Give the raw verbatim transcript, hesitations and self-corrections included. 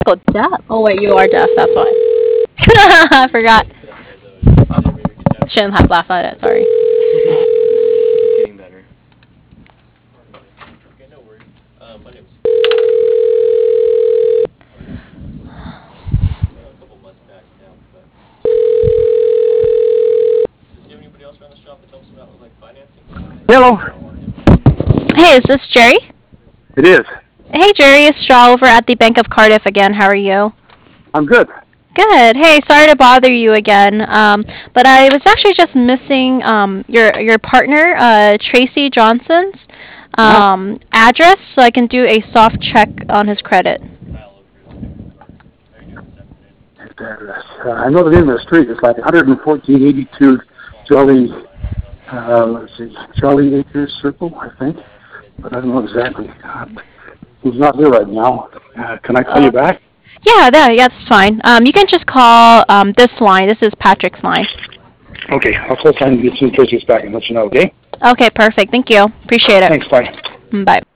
go deaf. Oh wait, you are deaf. That's why. I forgot. Shouldn't have laughed at it. Sorry. It's getting better. Okay, no worries. Um, my name's a couple months back now, but does he have anybody else around the shop that helps him out with like financing? Hello. Hey, is this Jerry? It is. Hey, Jerry, it's Shaw over at the Bank of Cardiff again. How are you? I'm good. Good. Hey, sorry to bother you again, um, but I was actually just missing um, your your partner, uh, Tracy Johnson's Uh-huh. um, address, so I can do a soft check on his credit. Kyle over here looking for. How are you doing this afternoon? His address. Uh, I know the name of the street. It's like one fourteen eighty-two Jolly, uh, let's see, Jolly Acres Circle, I think. But I don't know exactly. Uh, he's not here right now. Uh, can I call you Uh, back? yeah, that, yeah, that's fine. Um, you can just call um, this line. This is Patrick's line. Okay, I'll close time to get some Tracy's back and let you know, okay? Okay, perfect. Thank you. Appreciate it. Thanks, bye. Mm, Bye.